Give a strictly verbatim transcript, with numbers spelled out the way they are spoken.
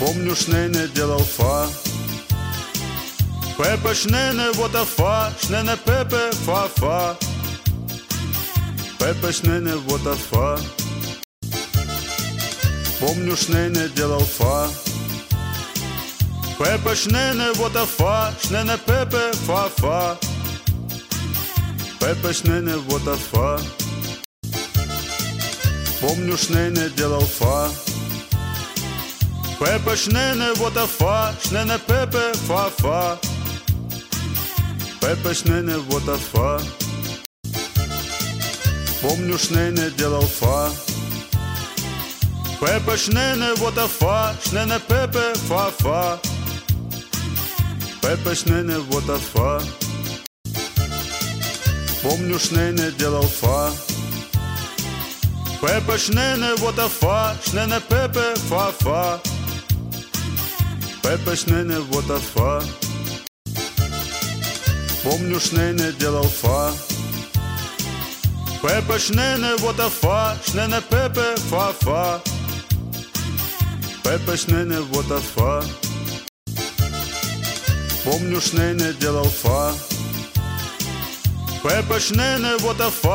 Помню, шнене делал фа. Пепе, шнене, вот а фа. Шнене, пепе, фа, фа. Пепе, шнене, вот а фа. Помню, шнене делал фа. Пепе, шнене, вот а фа. Шнене, пепе, фа, фа. Пепе, шнене, вот а фа. Помню, шнене делал фа. Пепе, шнене, вот а фа. Шнене, пепе, фа, фа. Пепе, шнене, вот а фа. Помню, шнене делал фа. Пепе, шнене, вот а фа. Шнене, пепе, фа, фа. Пепе, шнене, вот а фа. Помню, шнене делал фа. Пепе, шнене, вот а фа. Шнене, пепе, фа, фа. Пепе, шнене, вот а фа. Помню, шнене делал фа. Пепе, шнене, вот а фа. Шнене, пепе, фа, фа. Пепе, шнене, вот а фа. Помню, шнене делал фа. Пепе, шнене, вот а фа.